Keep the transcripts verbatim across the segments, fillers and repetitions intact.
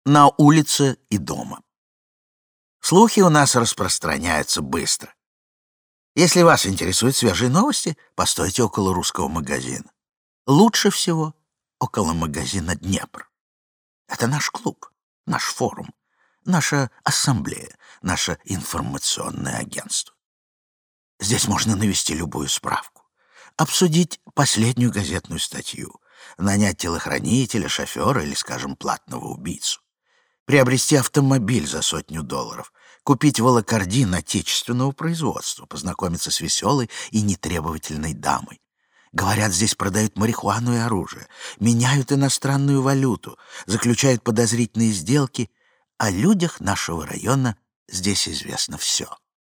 на улице и дома. Слухи у нас распространяются быстро. Если вас интересуют свежие новости, постойте около русского магазина. Лучше всего около магазина «Днепр». Это наш клуб, наш форум, наша ассамблея, наше информационное агентство. Здесь можно навести любую справку, обсудить последнюю газетную статью, нанять телохранителя, шофера или, скажем, платного убийцу, приобрести автомобиль за сотню долларов, купить волокордин отечественного производства, познакомиться с веселой и нетребовательной дамой. Говорят, здесь продают марихуану и оружие, меняют иностранную валюту, заключают подозрительные сделки. О людях нашего района здесь известно все.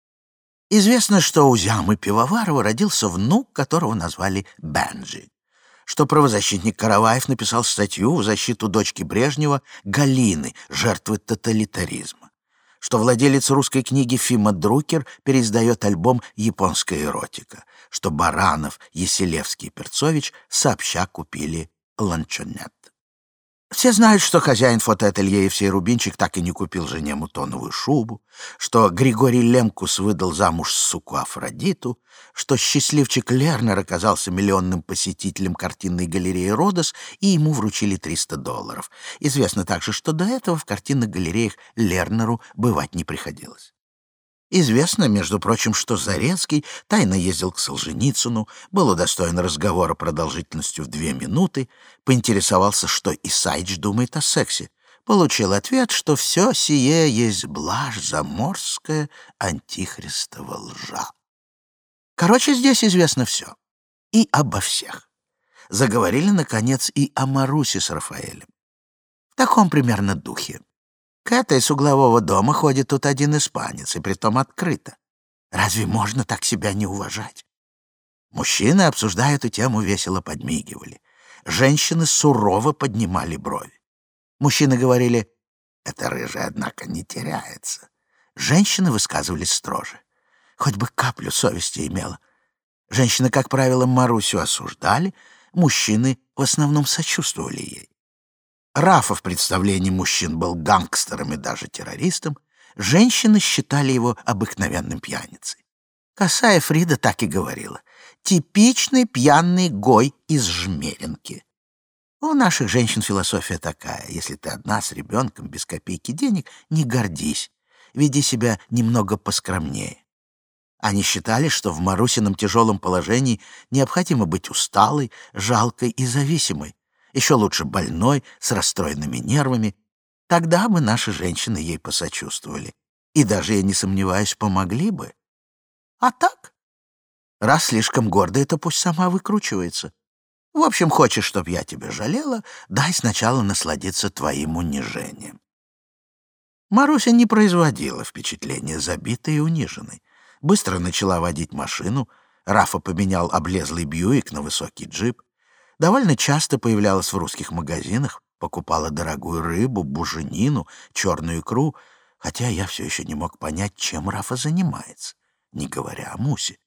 Известно, что у Зямы Пивоварова родился внук, которого назвали Бенджи, что правозащитник Караваев написал статью в защиту дочки Брежнева Галины, жертвы тоталитаризма, что владелец русской книги Фима Друкер переиздает альбом «Японская эротика», что Баранов, Еселевский и Перцович сообща купили ланчонет. Все знают, что хозяин фотоателье Евсей Рубинчик так и не купил жене мутоновую шубу, что Григорий Лемкус выдал замуж суку Афродиту, что счастливчик Лернер оказался миллионным посетителем картинной галереи «Родос», и ему вручили триста долларов. Известно также, что до этого в картинных галереях Лернеру бывать не приходилось. Известно, между прочим, что Зарецкий тайно ездил к Солженицыну, был удостоен разговора продолжительностью в две минуты, поинтересовался, что Исаич думает о сексе. Получил ответ, что все сие есть блажь заморская, антихристова лжа. Короче, здесь известно все. И обо всех. Заговорили, наконец, и о Марусе с Рафаэлем. В таком примерно духе. К этой с углового дома ходит тут один испанец, и притом открыто. Разве можно так себя не уважать? Мужчины, обсуждая эту тему, весело подмигивали. Женщины сурово поднимали брови. Мужчины говорили: «Эта рыжая, однако, не теряется». Женщины высказывались строже. Хоть бы каплю совести имела. Женщины, как правило, Марусю осуждали, мужчины в основном сочувствовали ей. Рафа в представлении мужчин был гангстером и даже террористом, женщины считали его обыкновенным пьяницей. Косая Фрида так и говорила: «Типичный пьяный гой из Жмеринки». У наших женщин философия такая: если ты одна с ребенком, без копейки денег, не гордись, веди себя немного поскромнее. Они считали, что в Марусином тяжелом положении необходимо быть усталой, жалкой и зависимой, еще лучше больной, с расстроенными нервами. Тогда бы наши женщины ей посочувствовали. И даже, я не сомневаюсь, помогли бы. А так? Раз слишком гордая, то пусть сама выкручивается. В общем, хочешь, чтоб я тебя жалела, дай сначала насладиться твоим унижением. Маруся не производила впечатления забитой и униженной. Быстро начала водить машину. Рафа поменял облезлый Бьюик на высокий джип. Довольно часто появлялась в русских магазинах, покупала дорогую рыбу, буженину, черную икру, хотя я все еще не мог понять, чем Рафа занимается, не говоря о Мусе.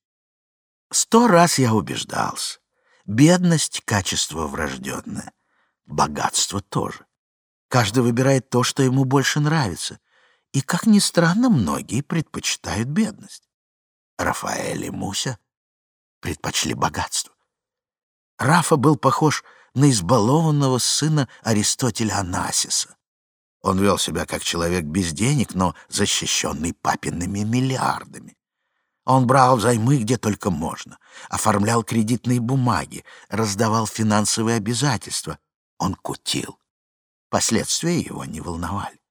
Сто раз я убеждался. Бедность — качество врожденное. Богатство тоже. Каждый выбирает то, что ему больше нравится. И, как ни странно, многие предпочитают бедность. Рафаэль и Муся предпочли богатство. Рафа был похож на избалованного сына Аристотеля Онасиса. Он вел себя как человек без денег, но защищенный папиными миллиардами. Он брал взаймы где только можно, оформлял кредитные бумаги, раздавал финансовые обязательства. Он кутил. Последствия его не волновали.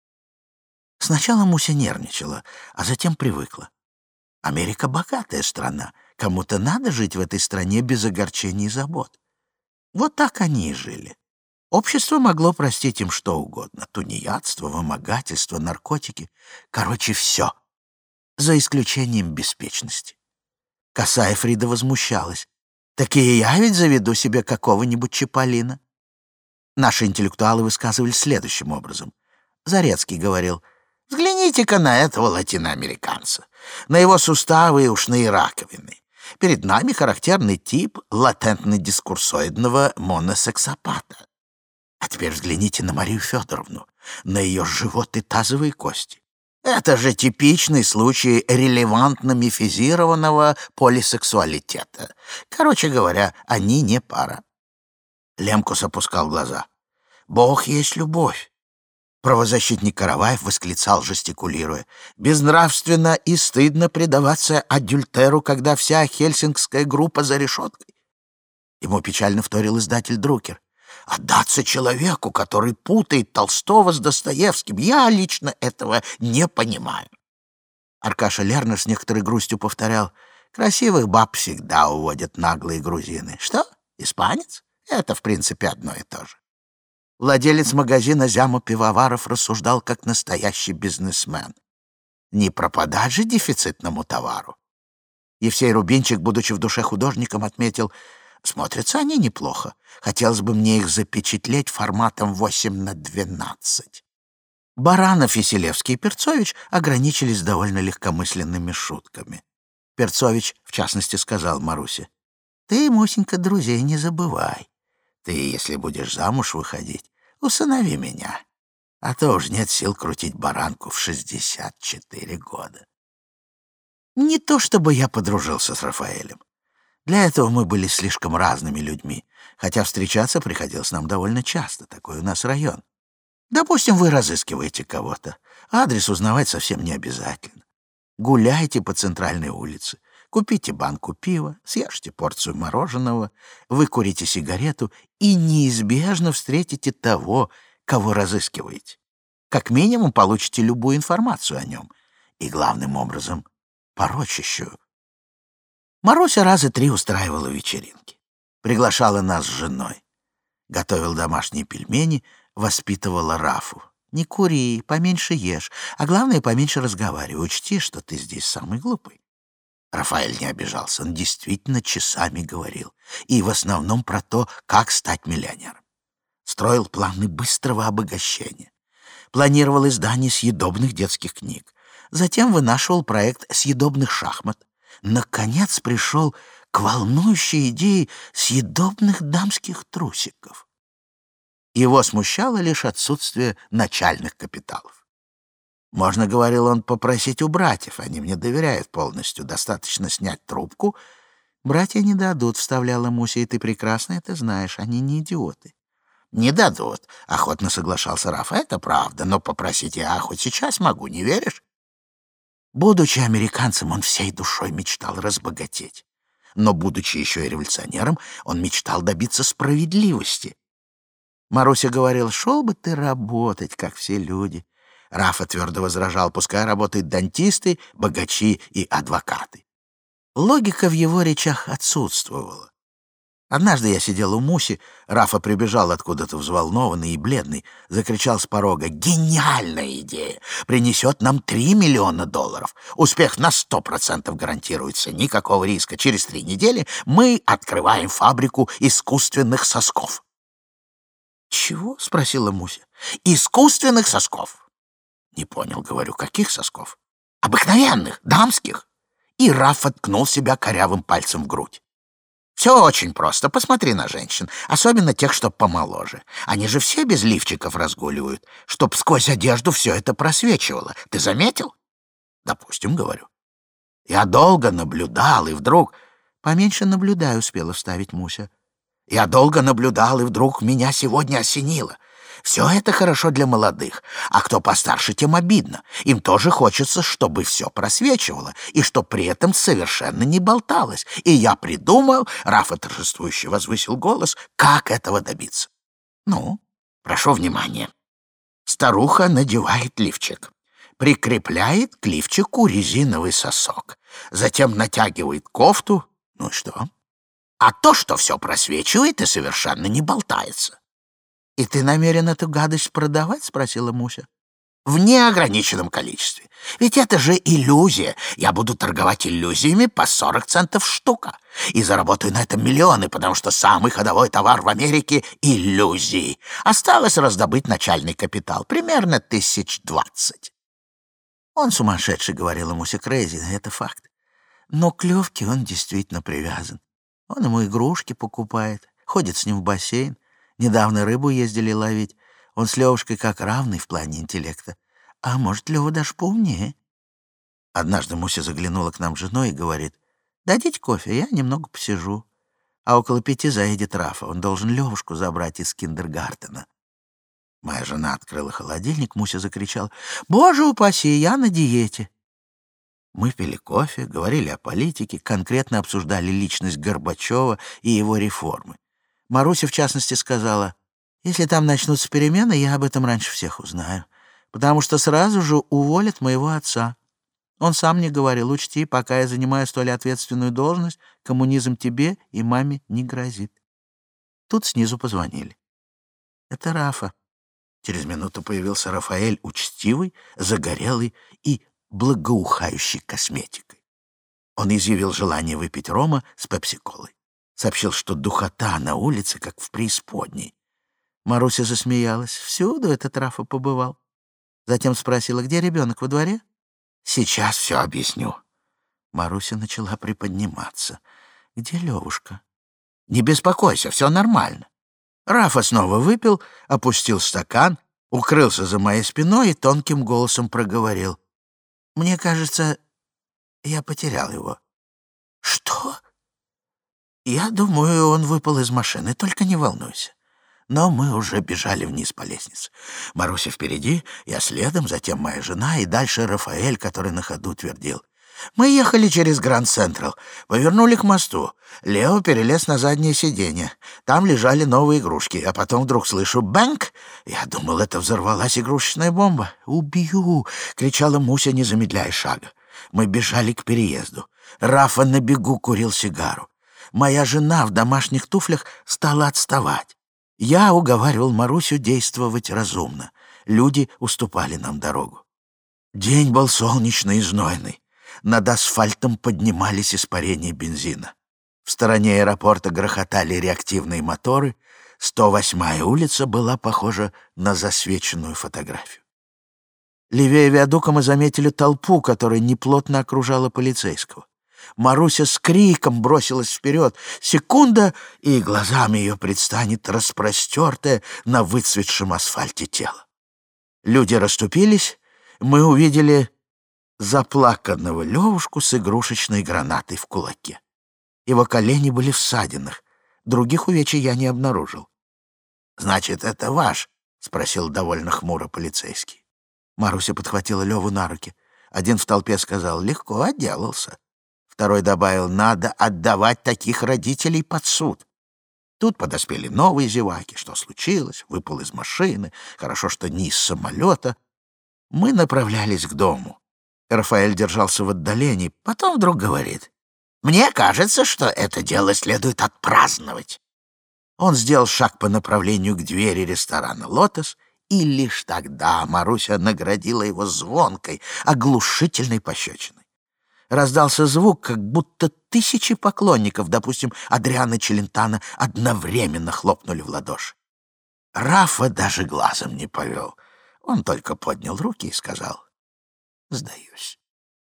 Сначала Муся нервничала, а затем привыкла. Америка — богатая страна. Кому-то надо жить в этой стране без огорчений и забот. Вот так они и жили. Общество могло простить им что угодно. Тунеядство, вымогательство, наркотики. Короче, все. За исключением беспечности. Косая Фрида возмущалась. Такие я ведь заведу себе какого-нибудь Чаполина. Наши интеллектуалы высказывались следующим образом. Зарецкий говорил: «Взгляните-ка на этого латиноамериканца, на его суставы и ушные раковины. Перед нами характерный тип латентно-дискурсоидного моносексопата. А теперь взгляните на Марию Федоровну. на ее живот и тазовые кости. Это же типичный случай релевантно-мифизированного полисексуалитета. Короче говоря, они не пара. Лемкус опускал глаза. «Бог есть любовь!» Правозащитник Караваев восклицал, жестикулируя. «Безнравственно и стыдно предаваться адюльтеру, когда вся хельсинкская группа за решеткой». Ему печально вторил издатель Друкер. «Отдаться человеку, который путает Толстого с Достоевским, я лично этого не понимаю». Аркаша Лернер с некоторой грустью повторял. «Красивых баб всегда уводят наглые грузины». «Что? Испанец? Это, в принципе, одно и то же». Владелец магазина Зяма Пивоваров рассуждал как настоящий бизнесмен. Не пропадать же дефицитному товару. Евсей Рубинчик, будучи в душе художником, отметил: смотрятся они неплохо. Хотелось бы мне их запечатлеть форматом восемь на двенадцать. Баранов и Селевский и Перцович ограничились довольно легкомысленными шутками. Перцович, в частности, сказал Марусе: «Ты, Мусенька, друзей не забывай. Ты, если будешь замуж выходить, усынови меня, а то уж нет сил крутить баранку в шестьдесят четыре года». Не то чтобы я подружился с Рафаэлем. Для этого мы были слишком разными людьми, хотя встречаться приходилось нам довольно часто, такой у нас район. Допустим, вы разыскиваете кого-то, адрес узнавать совсем не обязательно. Гуляйте по центральной улице, купите банку пива, съешьте порцию мороженого, выкурите сигарету и неизбежно встретите того, кого разыскиваете. Как минимум получите любую информацию о нем и, главным образом, порочащую. Маруся раза три устраивала вечеринки. Приглашала нас с женой. Готовила домашние пельмени, воспитывала Рафу. Не кури, поменьше ешь, а главное, поменьше разговаривай. Учти, что ты здесь самый глупый. Рафаэль не обижался, он действительно часами говорил. И в основном про то, как стать миллионером. Строил планы быстрого обогащения. Планировал издание съедобных детских книг. Затем вынашивал проект съедобных шахмат. Наконец пришел к волнующей идее съедобных дамских трусиков. Его смущало лишь отсутствие начальных капиталов. Можно, говорил он, попросить у братьев, они мне доверяют полностью, достаточно снять трубку. Братья не дадут, вставляла Муся, и ты прекрасно это знаешь, они не идиоты. Не дадут, охотно соглашался Рафа, это правда, но попросить я хоть сейчас могу, не веришь? Будучи американцем, он всей душой мечтал разбогатеть. Но, будучи еще и революционером, он мечтал добиться справедливости. Маруся говорил: шел бы ты работать, как все люди. Рафа твердо возражал: пускай работают дантисты, богачи и адвокаты. Логика в его речах отсутствовала. Однажды я сидел у Муси, Рафа прибежал откуда-то взволнованный и бледный, закричал с порога: «Гениальная идея! Принесет нам три миллиона долларов! Успех на сто процентов гарантируется, никакого риска. Через три недели мы открываем фабрику искусственных сосков». «Чего?» — спросила Муся. «Искусственных сосков». «Не понял, говорю, каких сосков?» «Обыкновенных, дамских». И Рафа ткнул себя корявым пальцем в грудь. Все очень просто. Посмотри на женщин, особенно тех, что помоложе. Они же все без лифчиков разгуливают, чтоб сквозь одежду все это просвечивало. Ты заметил? Допустим, говорю. Я долго наблюдал, и вдруг... Поменьше наблюдаю, успела вставить Муся. Я долго наблюдал, и вдруг меня сегодня осенило. Все это хорошо для молодых, а кто постарше, тем обидно. Им тоже хочется, чтобы все просвечивало, и чтоб при этом совершенно не болталось. И я придумал, Рафа торжествующе возвысил голос, как этого добиться. Ну, прошу внимания. Старуха надевает лифчик, прикрепляет к лифчику резиновый сосок, затем натягивает кофту. Ну и что? А то, что все просвечивает и совершенно не болтается. «И ты намерен эту гадость продавать?» — спросила Муся. «В неограниченном количестве. Ведь это же иллюзия. Я буду торговать иллюзиями по сорок центов штука. И заработаю на этом миллионы, потому что самый ходовой товар в Америке — иллюзии. Осталось раздобыть начальный капитал. Примерно тысяч двадцать». «Он сумасшедший», — говорила Муся, — «крейзи, это факт. Но к Левке он действительно привязан. Он ему игрушки покупает, ходит с ним в бассейн. Недавно рыбу ездили ловить. Он с Левушкой как равный в плане интеллекта. А может, Лева даже поумнее. Однажды Муся заглянула к нам с женой и говорит: «Дадите кофе, я немного посижу». А около пяти заедет Рафа. Он должен Левушку забрать из киндергартена. Моя жена открыла холодильник, Муся закричала: «Боже упаси, я на диете!» Мы пили кофе, говорили о политике, конкретно обсуждали личность Горбачева и его реформы. Маруся, в частности, сказала: «Если там начнутся перемены, я об этом раньше всех узнаю, потому что сразу же уволят моего отца. Он сам мне говорил: учти, пока я занимаю столь ответственную должность, коммунизм тебе и маме не грозит». Тут снизу позвонили. Это Рафа. Через минуту появился Рафаэль, учтивый, загорелый и благоухающий косметикой. Он изъявил желание выпить рома с пепси-колой. Сообщил, что духота на улице, как в преисподней. Маруся засмеялась. Всюду этот Рафа побывал. Затем спросила: «Где ребенок, во дворе?» «Сейчас все объясню». Маруся начала приподниматься. «Где Левушка?» «Не беспокойся, все нормально». Рафа снова выпил, опустил стакан, укрылся за моей спиной и тонким голосом проговорил: «Мне кажется, я потерял его». «Что?» «Я думаю, он выпал из машины, только не волнуйся». Но мы уже бежали вниз по лестнице. Маруся впереди, я следом, затем моя жена и дальше Рафаэль, который на ходу твердил: «Мы ехали через Гранд Централ, повернули к мосту. Лео перелез на заднее сиденье. Там лежали новые игрушки, а потом вдруг слышу бэнк. Я думал, это взорвалась игрушечная бомба. «Убью!» — кричала Муся, не замедляя шага. Мы бежали к переезду. Рафа на бегу курил сигару. Моя жена в домашних туфлях стала отставать. Я уговаривал Марусю действовать разумно. Люди уступали нам дорогу. День был солнечный и знойный. Над асфальтом поднимались испарения бензина. В стороне аэропорта грохотали реактивные моторы. сто восьмая улица была похожа на засвеченную фотографию. Левее виадука мы заметили толпу, которая неплотно окружала полицейского. Маруся с криком бросилась вперед. Секунда, и глазам ее предстанет распростертое на выцветшем асфальте тело. Люди расступились, мы увидели заплаканного Левушку с игрушечной гранатой в кулаке. Его колени были в ссадинах, других увечий я не обнаружил. «Значит, это ваш?» — спросил довольно хмуро полицейский. Маруся подхватила Леву на руки. Один в толпе сказал: «Легко отделался». Второй добавил: «Надо отдавать таких родителей под суд». Тут подоспели новые зеваки. Что случилось? Выпал из машины. Хорошо, что не из самолета. Мы направлялись к дому. Рафаэль держался в отдалении. Потом вдруг говорит: «Мне кажется, что это дело следует отпраздновать». Он сделал шаг по направлению к двери ресторана «Лотос», и лишь тогда Маруся наградила его звонкой, оглушительной пощечиной. Раздался звук, как будто тысячи поклонников, допустим, Адриано Челентано, одновременно хлопнули в ладоши. Рафа даже глазом не повел. Он только поднял руки и сказал: «Сдаюсь».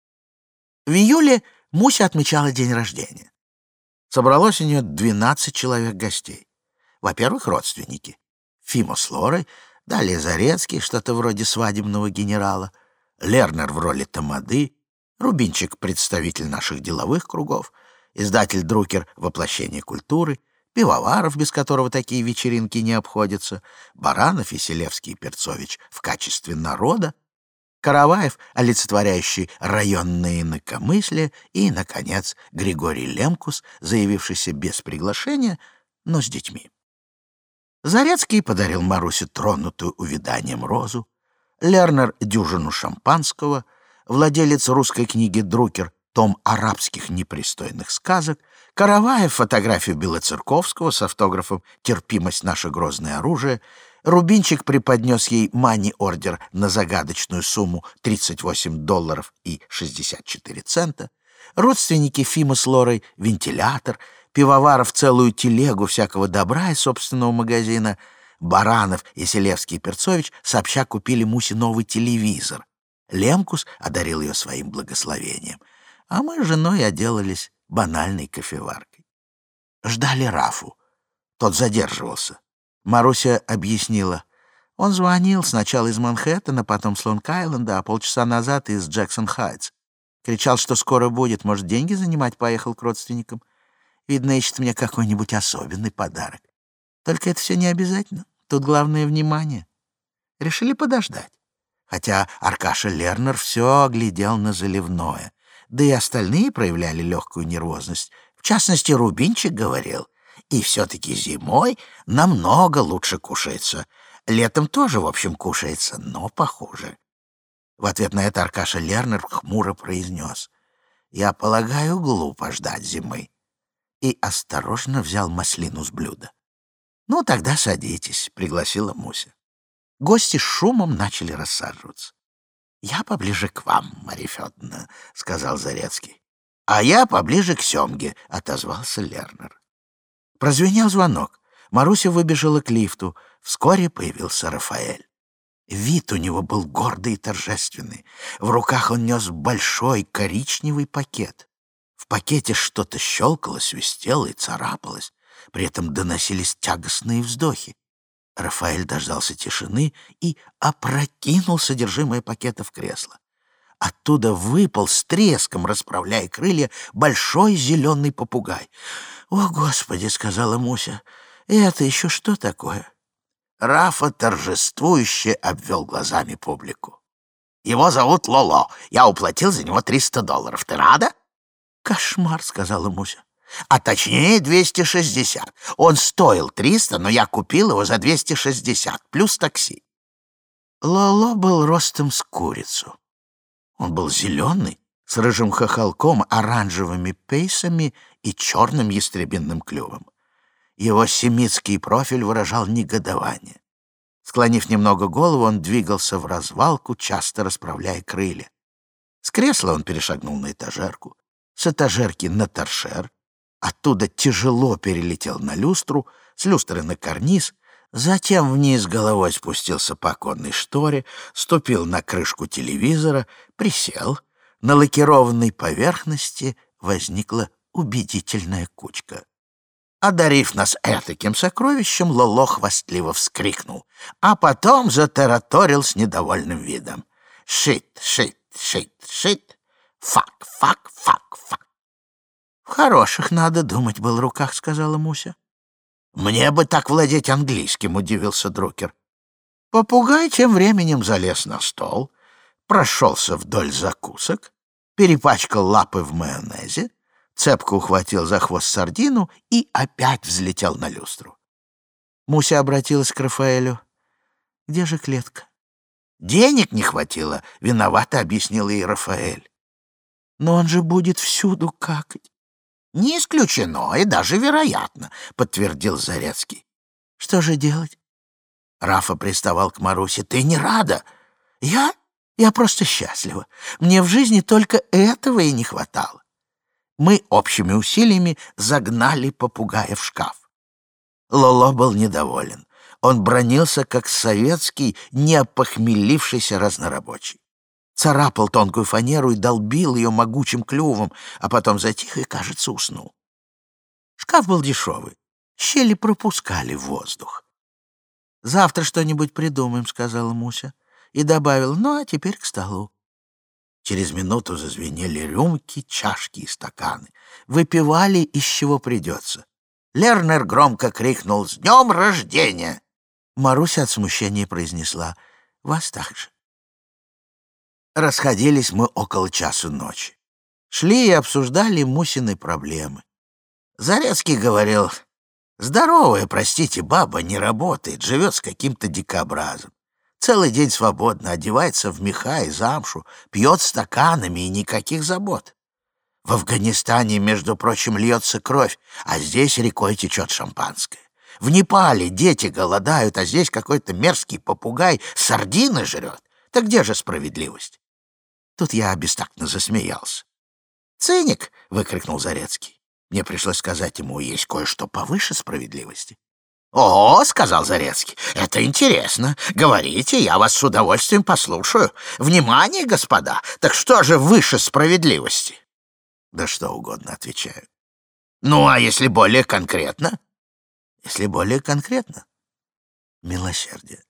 В июле Муся отмечала день рождения. Собралось у нее двенадцать человек гостей. Во-первых, родственники. Фимо с Лорой, далее Зарецкий, что-то вроде свадебного генерала, Лернер в роли тамады, Рубинчик — представитель наших деловых кругов, издатель Друкер — воплощение культуры, Пивоваров, без которого такие вечеринки не обходятся, Баранов, Веселевский и Перцович в качестве народа, Караваев, олицетворяющий районное инакомыслие, и, наконец, Григорий Лемкус, заявившийся без приглашения, но с детьми. Зарецкий подарил Марусе тронутую увяданием розу, Лернер — дюжину шампанского, владелец русской книги «Друкер» — том арабских непристойных сказок, Караваев — фотографию Белоцерковского с автографом «Терпимость — наше грозное оружие», Рубинчик преподнес ей мани-ордер на загадочную сумму тридцать восемь долларов и шестьдесят четыре цента, родственники Фима с Лорой — вентилятор, Пивоваров — целую телегу всякого добра из собственного магазина, Баранов, Веселевский и Перцович сообща купили Мусе новый телевизор, Лемкус одарил ее своим благословением, а мы с женой отделались банальной кофеваркой. Ждали Рафу. Тот задерживался. Маруся объяснила: Он звонил сначала из Манхэттена, потом с Лонг-Айленда, а полчаса назад из Джексон-Хайтс. Кричал, что скоро будет, может, деньги занимать, поехал к родственникам. Видно, ищет мне какой-нибудь особенный подарок. Только это все не обязательно. Тут главное — внимание. Решили подождать. Хотя Аркаша Лернер все оглядел на заливное. Да и остальные проявляли легкую нервозность. В частности, Рубинчик говорил: и все-таки зимой намного лучше кушается. Летом тоже, в общем, кушается, но похуже. В ответ на это Аркаша Лернер хмуро произнес: «Я полагаю, глупо ждать зимы». И осторожно взял маслину с блюда. «Ну, тогда садитесь», — пригласила Муся. Гости с шумом начали рассаживаться. «Я поближе к вам, Марья Федоровна», — сказал Зарецкий. «А я поближе к Семге», — отозвался Лернер. Прозвенел звонок. Маруся выбежала к лифту. Вскоре появился Рафаэль. Вид у него был гордый и торжественный. В руках он нес большой коричневый пакет. В пакете что-то щелкало, свистело и царапалось. При этом доносились тягостные вздохи. Рафаэль дождался тишины и опрокинул содержимое пакета в кресло. Оттуда выпал с треском, расправляя крылья, большой зеленый попугай. «О, Господи!» — сказала Муся. «Это еще что такое?» Рафа торжествующе обвел глазами публику. «Его зовут Лоло. Я уплатил за него триста долларов. Ты рада?» «Кошмар!» — сказала Муся. «А точнее двести шестьдесят. Он стоил триста, но я купил его за двести шестьдесят, плюс такси». Лоло был ростом с курицу. Он был зеленый, с рыжим хохолком, оранжевыми пейсами и черным ястребиным клювом. Его семитский профиль выражал негодование. Склонив немного голову, он двигался в развалку, часто расправляя крылья. С кресла он перешагнул на этажерку, с этажерки на торшер, оттуда тяжело перелетел на люстру, с люстры на карниз, затем вниз головой спустился по оконной шторе, ступил на крышку телевизора, присел. На лакированной поверхности возникла убедительная кучка. Одарив нас этаким сокровищем, Лоло хвастливо вскрикнул, а потом затараторил с недовольным видом. «Шит, шит, шит, шит, фак, фак, фак, фак». «В хороших, надо думать, был руках», — сказала Муся. «Мне бы так владеть английским», — удивился Друкер. Попугай тем временем залез на стол, прошелся вдоль закусок, перепачкал лапы в майонезе, цепко ухватил за хвост сардину и опять взлетел на люстру. Муся обратилась к Рафаэлю. «Где же клетка?» «Денег не хватило», — виновато объяснил ей Рафаэль. «Но он же будет всюду какать». «Не исключено и даже вероятно», — подтвердил Зарецкий. «Что же делать?» Рафа приставал к Марусе. «Ты не рада?» «Я? Я просто счастлива. Мне в жизни только этого и не хватало». Мы общими усилиями загнали попугая в шкаф. Лоло был недоволен. Он бранился, как советский, неопохмелившийся разнорабочий. Царапал тонкую фанеру и долбил ее могучим клювом, а потом затих и, кажется, уснул. Шкаф был дешевый. Щели пропускали воздух. «Завтра что-нибудь придумаем», — сказала Муся. И добавила: «Ну, а теперь к столу». Через минуту зазвенели рюмки, чашки и стаканы. Выпивали, из чего придется. Лернер громко крикнул: «С днем рождения!» Маруся от смущения произнесла: «Вас так же». Расходились мы около часу ночи. Шли и обсуждали Мусины проблемы. Зарецкий говорил: «Здоровая, простите, баба не работает, живет с каким-то дикобразом. Целый день свободно, одевается в меха и замшу, пьет стаканами и никаких забот. В Афганистане, между прочим, льется кровь, а здесь рекой течет шампанское. В Непале дети голодают, а здесь какой-то мерзкий попугай сардины жрет. Так где же справедливость?» Тут я бестактно засмеялся. «Циник!» — выкрикнул Зарецкий. Мне пришлось сказать ему: есть кое-что повыше справедливости. «О, — сказал Зарецкий, — это интересно. Говорите, я вас с удовольствием послушаю. Внимание, господа! Так что же выше справедливости?» «Да что угодно», — отвечаю. «Ну, а если более конкретно?» «Если более конкретно — милосердие».